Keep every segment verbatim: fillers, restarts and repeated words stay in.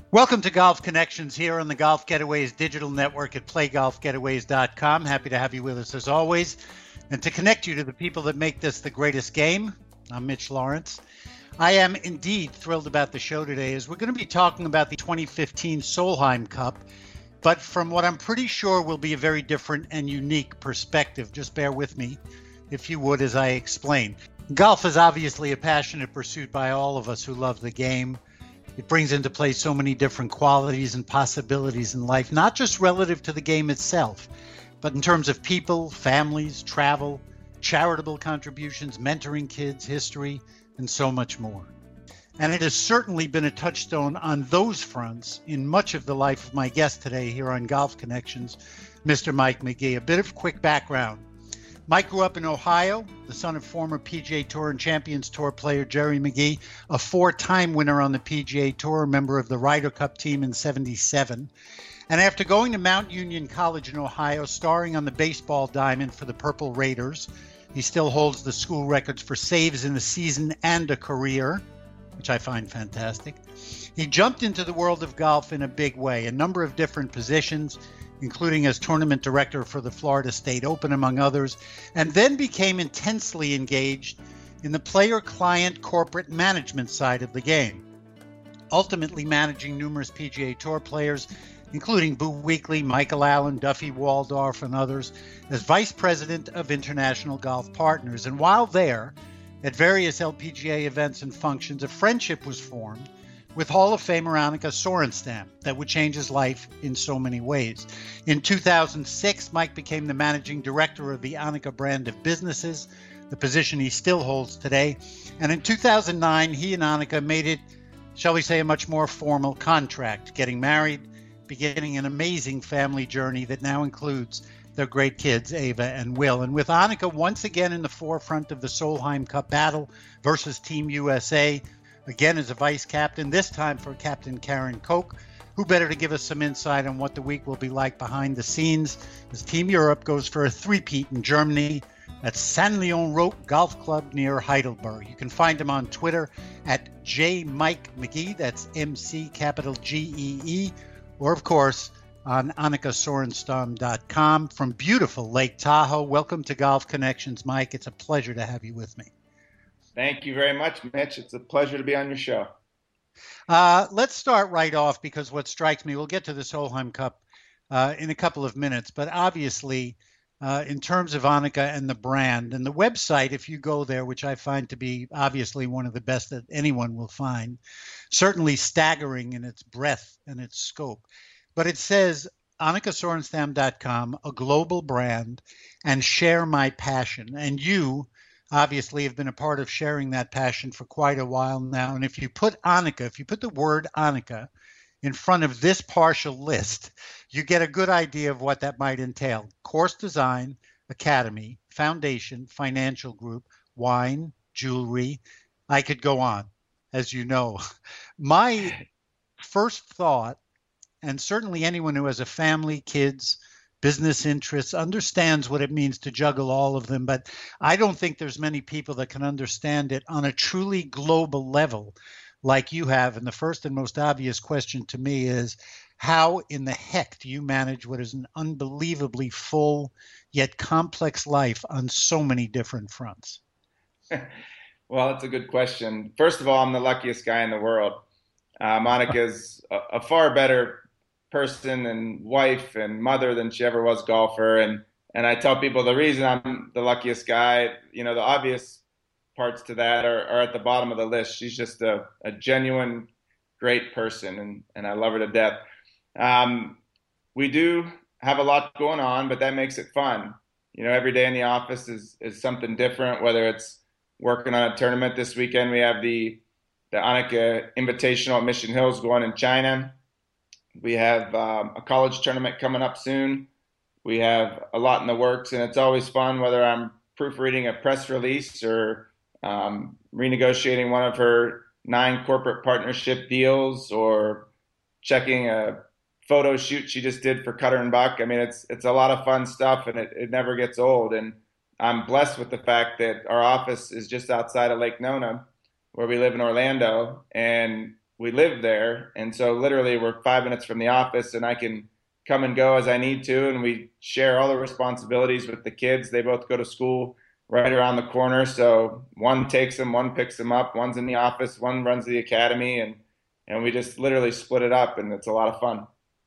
Welcome to Golf Connections here on the Golf Getaways digital network at play golf getaways dot com. Happy to have you with us as always. And to connect you to the people that make this the greatest game, I'm Mitch Lawrence. I am indeed thrilled about the show today as we're going to be talking about the twenty fifteen Solheim Cup, but from what I'm pretty sure will be a very different and unique perspective. Just bear with me, if you would, as I explain. Golf is obviously a passionate pursuit by all of us who love the game. It brings into play so many different qualities and possibilities in life, not just relative to the game itself, but in terms of people, families, travel, charitable contributions, mentoring kids, history, and so much more. And it has certainly been a touchstone on those fronts in much of the life of my guest today here on Golf Connections, Mister Mike McGee. A bit of quick background. Mike grew up in Ohio, the son of former P G A Tour and Champions Tour player Jerry McGee, a four-time winner on the P G A Tour, a member of the Ryder Cup team in seventy-seven. And after going to Mount Union College in Ohio, starring on the baseball diamond for the Purple Raiders, he still holds the school records for saves in a season and a career, which I find fantastic. He jumped into the world of golf in a big way, a number of different positions, including as tournament director for the Florida State Open, among others, and then became intensely engaged in the player-client corporate management side of the game, ultimately managing numerous P G A Tour players, including Boo Weekley, Michael Allen, Duffy Waldorf, and others, as vice president of International Golf Partners. And while there, at various L P G A events and functions, a friendship was formed with Hall of Famer Annika Sorenstam that would change his life in so many ways. In two thousand six, Mike became the managing director of the Annika brand of businesses, the position he still holds today. And in two thousand nine, he and Annika made it, shall we say, a much more formal contract, getting married, beginning an amazing family journey that now includes their great kids, Ava and Will. And with Annika once again in the forefront of the Solheim Cup battle versus Team U S A, again as a vice captain, this time for Captain Karen Koch, who better to give us some insight on what the week will be like behind the scenes as Team Europe goes for a three-peat in Germany at San Leon Roque Golf Club near Heidelberg. You can find him on Twitter at J Mike McGee, that's M C capital G E E, or of course on annika sorenstam dot com from beautiful Lake Tahoe. Welcome to Golf Connections, Mike. It's a pleasure to have you with me. Thank you very much, Mitch. It's a pleasure to be on your show. Uh, let's start right off because what strikes me, we'll get to the Solheim Cup uh, in a couple of minutes, but obviously uh, in terms of Annika and the brand and the website, if you go there, which I find to be obviously one of the best that anyone will find, certainly staggering in its breadth and its scope. But it says annika sorenstam dot com, a global brand, and share my passion. And you obviously have been a part of sharing that passion for quite a while now. And if you put Annika, if you put the word Annika in front of this partial list, you get a good idea of what that might entail. Course design, academy, foundation, financial group, wine, jewelry. I could go on, as you know. My first thought, and certainly anyone who has a family, kids, business interests, understands what it means to juggle all of them. But I don't think there's many people that can understand it on a truly global level like you have. And the first and most obvious question to me is, how in the heck do you manage what is an unbelievably full yet complex life on so many different fronts? Well, that's a good question. First of all, I'm the luckiest guy in the world. Uh, Monica's a, a far better person and wife and mother than she ever was golfer. And, and I tell people the reason I'm the luckiest guy, you know, the obvious parts to that are, are at the bottom of the list. She's just a, a genuine, great person, and, and I love her to death. Um, we do have a lot going on, but that makes it fun. You know, every day in the office is, is something different, whether it's working on a tournament. This weekend we have the, the Annika Invitational at Mission Hills going in China. We have um, a college tournament coming up soon. We have a lot in the works, and it's always fun, whether I'm proofreading a press release or um, renegotiating one of her nine corporate partnership deals or checking a photo shoot she just did for Cutter and Buck. I mean, it's it's a lot of fun stuff, and it, it never gets old. And I'm blessed with the fact that our office is just outside of Lake Nona, where we live in Orlando, and we live there. And so literally we're five minutes from the office and I can come and go as I need to. And we share all the responsibilities with the kids. They both go to school right around the corner. So one takes them, one picks them up, one's in the office, one runs the academy, and, and we just literally split it up, and it's a lot of fun.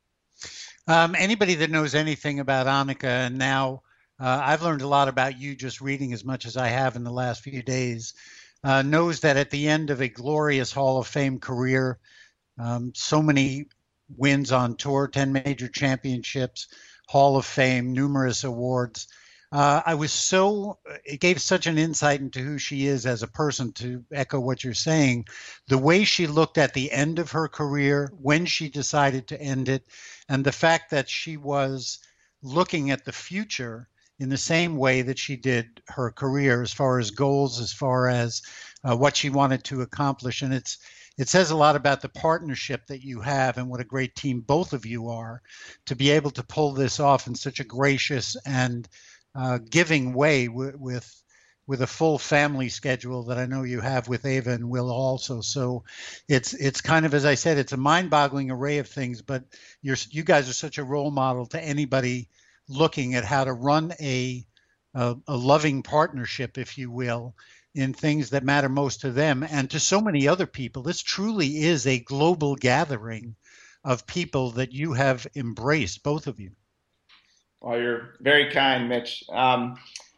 Um, anybody that knows anything about Annika, and now uh, I've learned a lot about you just reading as much as I have in the last few days, uh, knows that at the end of a glorious Hall of Fame career, um, so many wins on tour, ten major championships, Hall of Fame, numerous awards. Uh, I was so, it gave such an insight into who she is as a person, to echo what you're saying. The way she looked at the end of her career, when she decided to end it, and the fact that she was looking at the future in the same way that she did her career, as far as goals, as far as uh, what she wanted to accomplish. And it's, it says a lot about the partnership that you have and what a great team both of you are to be able to pull this off in such a gracious and Uh, giving way w- with with a full family schedule that I know you have with Ava and Will also. So it's it's kind of, as I said, it's a mind-boggling array of things. But you're you guys are such a role model to anybody looking at how to run a a, a loving partnership, if you will, in things that matter most to them and to so many other people. This truly is a global gathering of people that you have embraced, both of you. Well, you're very kind, Mitch. Um,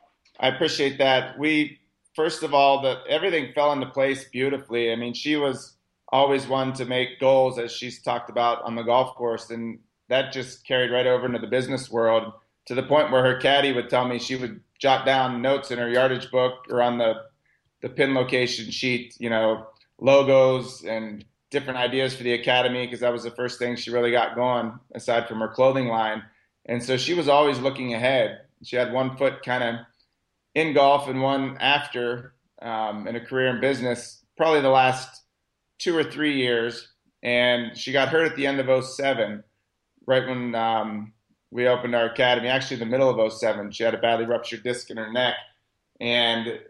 I appreciate that. We, first of all, that everything fell into place beautifully. I mean, she was always one to make goals, as she's talked about on the golf course, and that just carried right over into the business world, to the point where her caddy would tell me she would jot down notes in her yardage book or on the the pin location sheet, you know, logos and different ideas for the academy, because that was the first thing she really got going aside from her clothing line. And so she was always looking ahead. She had one foot kind of in golf and one after, um, in a career in business, probably the last two or three years. And she got hurt at the end of oh seven, right when um, we opened our academy, actually in the middle of oh seven. She had a badly ruptured disc in her neck. And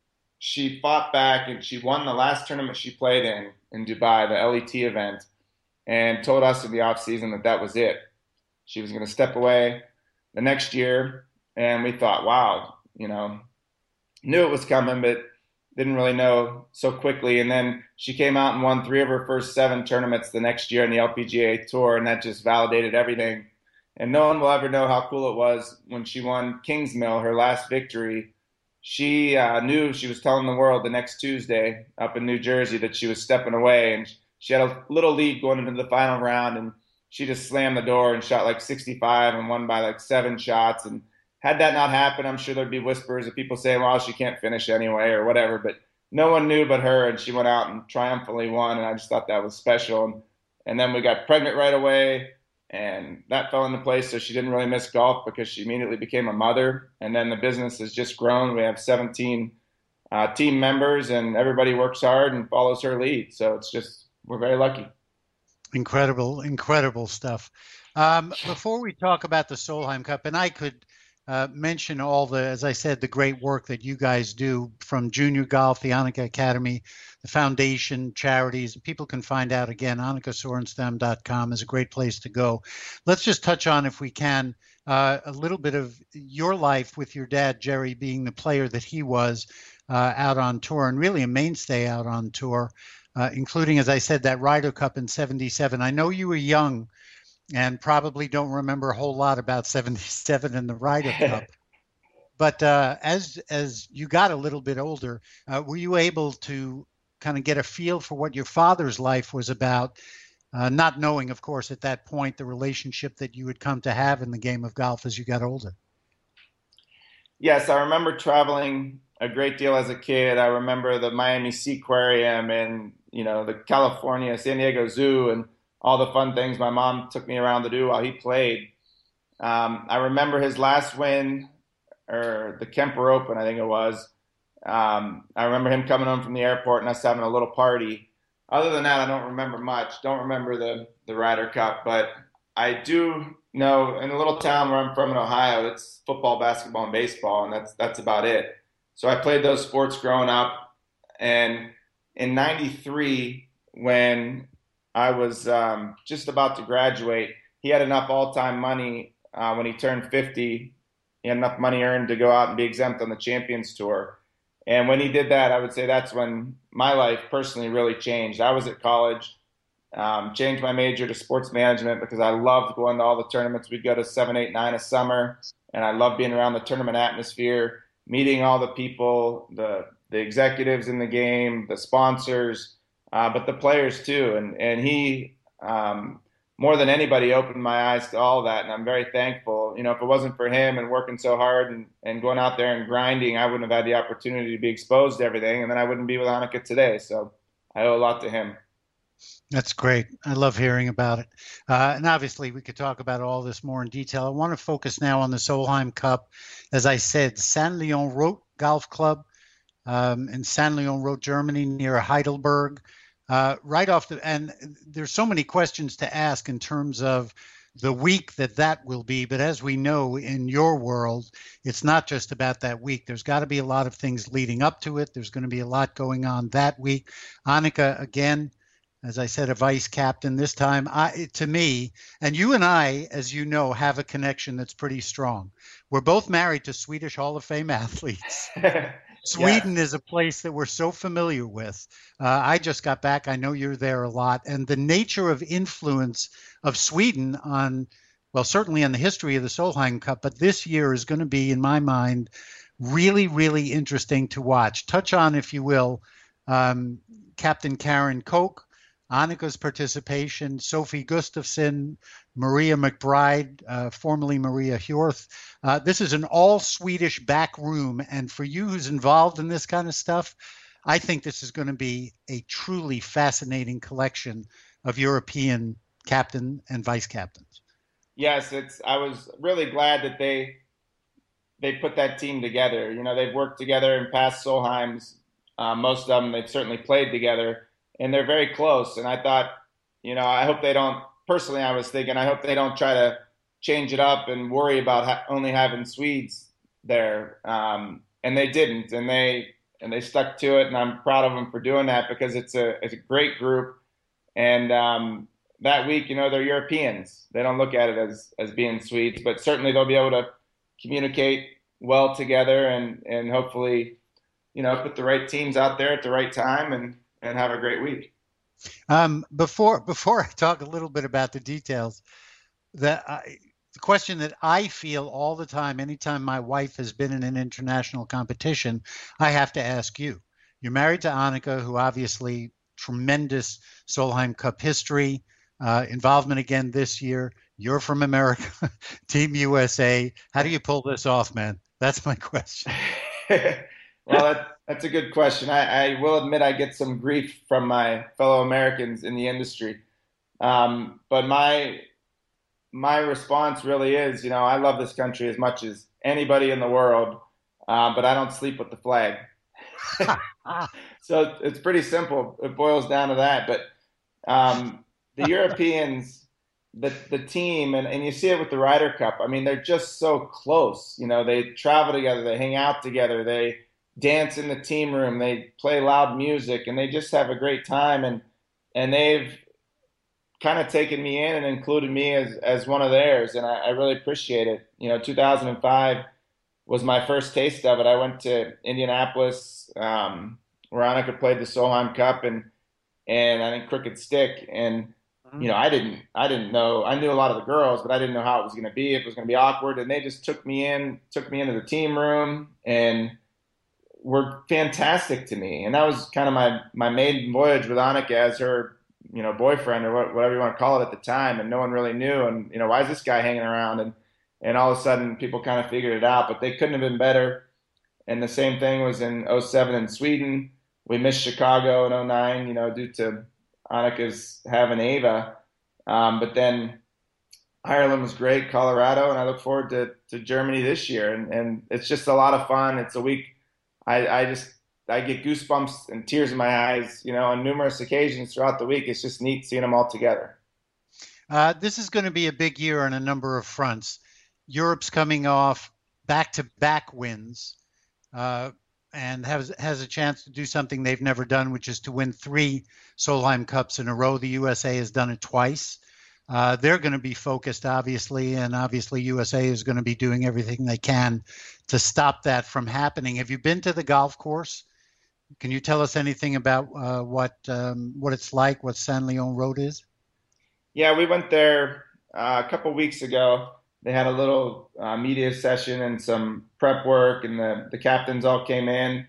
she fought back and she won the last tournament she played in, in Dubai, the L E T event, and told us in the off season that that was it. She was going to step away the next year, and we thought, wow, you know, knew it was coming, but didn't really know so quickly. And then she came out and won three of her first seven tournaments the next year on the L P G A Tour, and that just validated everything. And no one will ever know how cool it was when she won Kingsmill, her last victory. She uh, knew she was telling the world the next Tuesday up in New Jersey that she was stepping away, and she had a little lead going into the final round, and she just slammed the door and shot like sixty-five and won by like seven shots. And had that not happened, I'm sure there'd be whispers of people saying, well, she can't finish anyway or whatever. But no one knew but her, and she went out and triumphantly won, and I just thought that was special. And, and then we got pregnant right away, and that fell into place, so she didn't really miss golf because she immediately became a mother. And then the business has just grown. We have seventeen uh, team members, and everybody works hard and follows her lead. So it's just, we're very lucky. Incredible, incredible stuff. Um, before we talk about the Solheim Cup, and I could uh, mention all the, as I said, the great work that you guys do from junior golf, the Annika Academy, the foundation, charities. People can find out again. Annika Sorenstam dot com is a great place to go. Let's just touch on, if we can, uh, a little bit of your life with your dad, Jerry, being the player that he was uh, out on tour, and really a mainstay out on tour. Uh, including, as I said, that Ryder Cup in seventy-seven. I know you were young and probably don't remember a whole lot about seventy-seven and the Ryder Cup. But uh, as as you got a little bit older, uh, were you able to kind of get a feel for what your father's life was about, uh, not knowing, of course, at that point, the relationship that you would come to have in the game of golf as you got older? Yes, I remember traveling a great deal as a kid. I remember the Miami Seaquarium and, you know, the California San Diego Zoo and all the fun things my mom took me around to do while he played. Um, I remember his last win, or the Kemper Open, I think it was. Um, I remember him coming home from the airport and us having a little party. Other than that, I don't remember much. Don't remember the, the Ryder Cup, but I do know in a little town where I'm from in Ohio, it's football, basketball, and baseball, and that's that's about it. So I played those sports growing up, and in ninety-three, when I was um, just about to graduate. He had enough all-time money uh, when he turned fifty. He had enough money earned to go out and be exempt on the Champions Tour. And when he did that, I would say that's when my life personally really changed. I was at college, um, changed my major to sports management because I loved going to all the tournaments. We'd go to seven, eight, nine a summer, and I loved being around the tournament atmosphere, meeting all the people, the the executives in the game, the sponsors, uh, but the players too. And and he, um, more than anybody, opened my eyes to all that, and I'm very thankful. You know, if it wasn't for him and working so hard and, and going out there and grinding, I wouldn't have had the opportunity to be exposed to everything, and then I wouldn't be with Annika today. So I owe a lot to him. That's great. I love hearing about it. Uh, and obviously, we could talk about all this more in detail. I want to focus now on the Solheim Cup. As I said, San Leon Roth Golf Club um, in San Leon Roth, Germany, near Heidelberg. Uh, right off the, and there's so many questions to ask in terms of the week that that will be. But as we know, in your world, it's not just about that week. There's got to be a lot of things leading up to it. There's going to be a lot going on that week. Annika, again, as I said, a vice captain this time. I, to me, and you and I, as you know, have a connection that's pretty strong. We're both married to Swedish Hall of Fame athletes. Sweden Yes. is a place that we're so familiar with. Uh, I just got back. I know you're there a lot. And the nature of influence of Sweden on, well, certainly on the history of the Solheim Cup, but this year is going to be, in my mind, really, really interesting to watch. Touch on, if you will, um, Captain Karen Koch, Annika's participation, Sophie Gustafsson, Maria McBride, uh, formerly Maria Hjorth. Uh, this is an all-Swedish back room, and for you who's involved in this kind of stuff, I think this is going to be a truly fascinating collection of European captain and vice captains. Yes, it's. I was really glad that they they put that team together. You know, they've worked together in past Solheims. Uh, most of them, they've certainly played together, and they're very close. And I thought, you know, I hope they don't. Personally, I was thinking, I hope they don't try to change it up and worry about ha- only having Swedes there. Um, and they didn't, and they and they stuck to it. And I'm proud of them for doing that because it's a it's a great group. And um, that week, you know, they're Europeans. They don't look at it as as being Swedes, but certainly they'll be able to communicate well together and and hopefully, you know, put the right teams out there at the right time and and have a great week. Um, before before I talk a little bit about the details, the, I, the question that I feel all the time, anytime my wife has been in an international competition, I have to ask you. You're married to Annika, who obviously tremendous Solheim Cup history, uh, involvement again this year. You're from America, Team U S A. How do you pull this off, man? That's my question. Well, that, that's a good question. I, I will admit I get some grief from my fellow Americans in the industry. Um, but my my response really is, you know, I love this country as much as anybody in the world, uh, but I don't sleep with the flag. So it's pretty simple. It boils down to that. But um, the Europeans, the the team, and, and you see it with the Ryder Cup. I mean, they're just so close. You know, they travel together, they hang out together, they dance in the team room, they play loud music, and they just have a great time. And and they've kind of taken me in and included me as as one of theirs, and I, I really appreciate it. You know, two thousand five was my first taste of it. I went to Indianapolis, um, where Annika played the Solheim Cup, and and I think Crooked Stick, and you know, I didn't I didn't know. I knew a lot of the girls, but I didn't know how it was going to be. If it was going to be awkward, and they just took me in, took me into the team room, and were fantastic to me. And that was kind of my my maiden voyage with Annika as her, you know, boyfriend or what, whatever you want to call it at the time. And no one really knew. And you know, why is this guy hanging around? And and all of a sudden, people kind of figured it out. But they couldn't have been better. And the same thing was in oh seven in Sweden. We missed Chicago in oh nine, you know, due to Annika's having Ava. Um, but then Ireland was great, Colorado, and I look forward to, to Germany this year. And, and it's just a lot of fun. It's a week I, I just I get goosebumps and tears in my eyes, you know, on numerous occasions throughout the week. It's just neat seeing them all together. Uh, this is going to be a big year on a number of fronts. Europe's coming off back-to-back wins. Uh, and has has a chance to do something they've never done, which is to win three Solheim Cups in a row. The U S A has done it twice. Uh, they're going to be focused, obviously, and obviously U S A is going to be doing everything they can to stop that from happening. Have you been to the golf course? Can you tell us anything about uh, what um, what it's like, what St. Leon Road is? Yeah, we went there uh, a couple weeks ago. They had a little uh, media session and some prep work, and the, the captains all came in,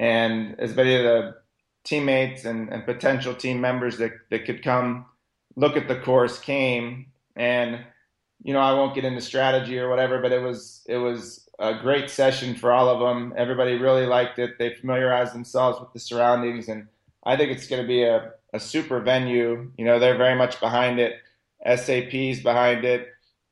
and as many of the teammates and, and potential team members that, that could come look at the course came. And, you know, I won't get into strategy or whatever, but it was it was a great session for all of them. Everybody really liked it. They familiarized themselves with the surroundings, and I think it's going to be a, a super venue. You know, they're very much behind it. S A P's behind it.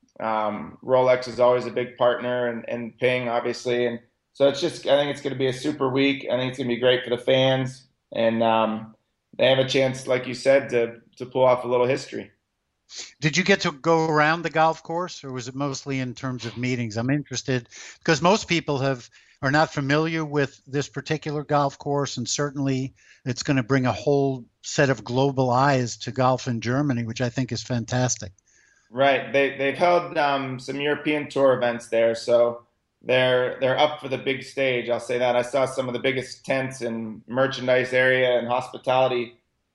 Um, Rolex is always a big partner, and, and Ping, obviously. And so it's just, I think it's going to be a super week. I think it's going to be great for the fans. And um, they have a chance, like you said, to, to pull off a little history. Did you get to go around the golf course, or was it mostly in terms of meetings? I'm interested because most people have are not familiar with this particular golf course, and certainly it's going to bring a whole set of global eyes to golf in Germany, which I think is fantastic. Right. They they've held um, some European tour events there, so they're they're up for the big stage. I'll say that. I saw some of the biggest tents and merchandise area and hospitality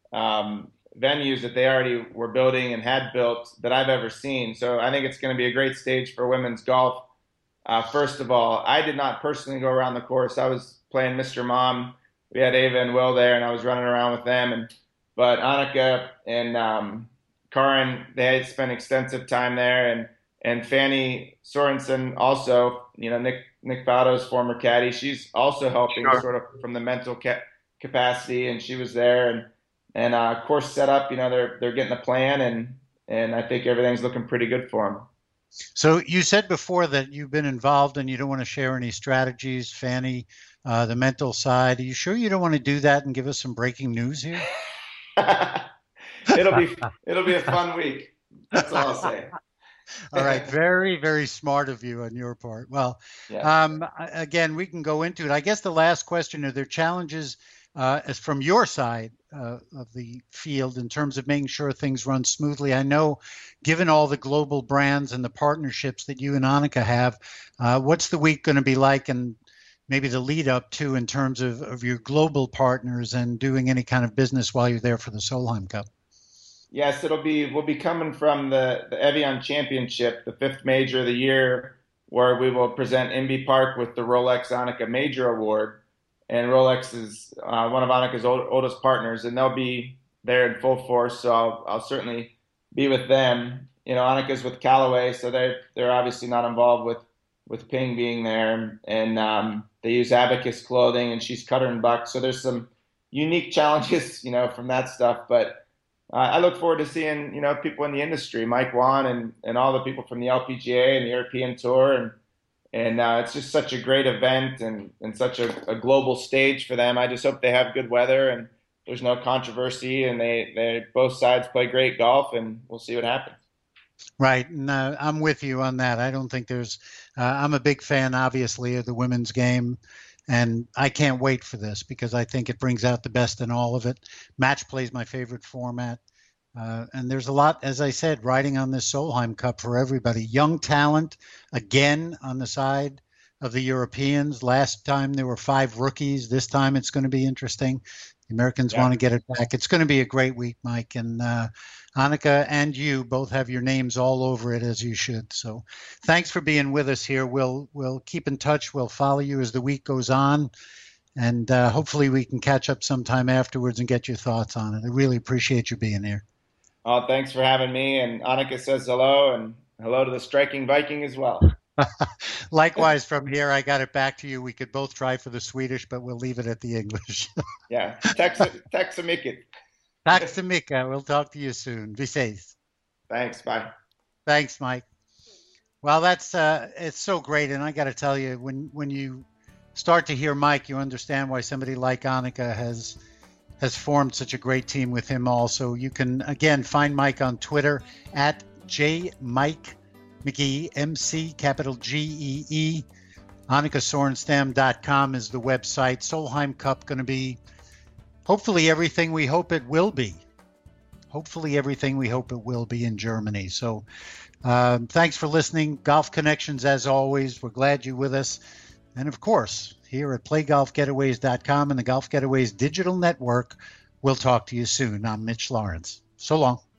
um, venues that they already were building and had built that I've ever seen. So I think it's going to be a great stage for women's golf. Uh, first of all, I did not personally go around the course. I was playing Mister Mom. We had Ava and Will there, and I was running around with them. And but Annika and um, Karin, they had spent extensive time there, and and Fanny Sorensen also, you know, Nick Nick Faldo's former caddy, she's also helping sure. sort of from the mental ca- capacity, and she was there, and and uh, course set up, you know, they're they're getting a plan, and and I think everything's looking pretty good for them. So you said before that you've been involved and you don't want to share any strategies, Fanny, uh, the mental side. Are you sure you don't want to do that and give us some breaking news here? it'll be it'll be a fun week. That's all I'll say. All right, very very smart of you on your part. Well, yeah. um, again, we can go into it. I guess the last question: are there challenges uh, as from your side uh, of the field in terms of making sure things run smoothly? I know, given all the global brands and the partnerships that you and Annika have, uh, what's the week going to be like, and maybe the lead up to in terms of, of your global partners and doing any kind of business while you're there for the Solheim Cup? Yes, it'll be, we'll be coming from the, the Evian Championship, the fifth major of the year, where we will present Inbee Park with the Rolex Annika Major Award. And Rolex is uh, one of Annika's old, oldest partners, and they'll be there in full force. So I'll, I'll certainly be with them. You know, Annika's with Callaway, so they're, they're obviously not involved with, with Ping being there. And um, they use Abacus clothing, and she's Cutter and Buck. So there's some unique challenges, you know, from that stuff. But Uh, I look forward to seeing, you know, people in the industry, Mike Wan and, and all the people from the L P G A and the European Tour. And and uh, it's just such a great event and, and such a, a global stage for them. I just hope they have good weather and there's no controversy, and they, they both sides play great golf, and we'll see what happens. Right. And uh, I'm with you on that. I don't think there's uh, – I'm a big fan, obviously, of the women's game. And I can't wait for this because I think it brings out the best in all of it. Match play is my favorite format. Uh, and there's a lot, as I said, riding on this Solheim Cup for everybody. Young talent, again, on the side of the Europeans. Last time there were five rookies. This time it's going to be interesting. The Americans yeah. want to get it back. It's going to be a great week, Mike. And uh, Annika and you both have your names all over it, as you should. So thanks for being with us here. We'll we'll keep in touch. We'll follow you as the week goes on. And uh, hopefully we can catch up sometime afterwards and get your thoughts on it. I really appreciate you being here. Oh, thanks for having me. And Annika says hello, and hello to the Striking Viking as well. Likewise, from here, I got it back to you. We could both try for the Swedish, but we'll leave it at the English. Yeah, tack så mycket. Tack så mycket. We'll talk to you soon. Vi ses. Thanks. Bye. Thanks, Mike. Well, that's uh, it's so great, and I got to tell you, when when you start to hear Mike, you understand why somebody like Annika has has formed such a great team with him. Also, you can again find Mike on Twitter at J Mike McGee, M C capital G E E. Annika Sorenstam dot com is the website. Solheim Cup going to be hopefully everything we hope it will be. Hopefully everything we hope it will be in Germany. So um, thanks for listening. Golf Connections, as always. We're glad you're with us. And of course, here at play golf getaways dot com and the Golf Getaways Digital Network, we'll talk to you soon. I'm Mitch Lawrence. So long.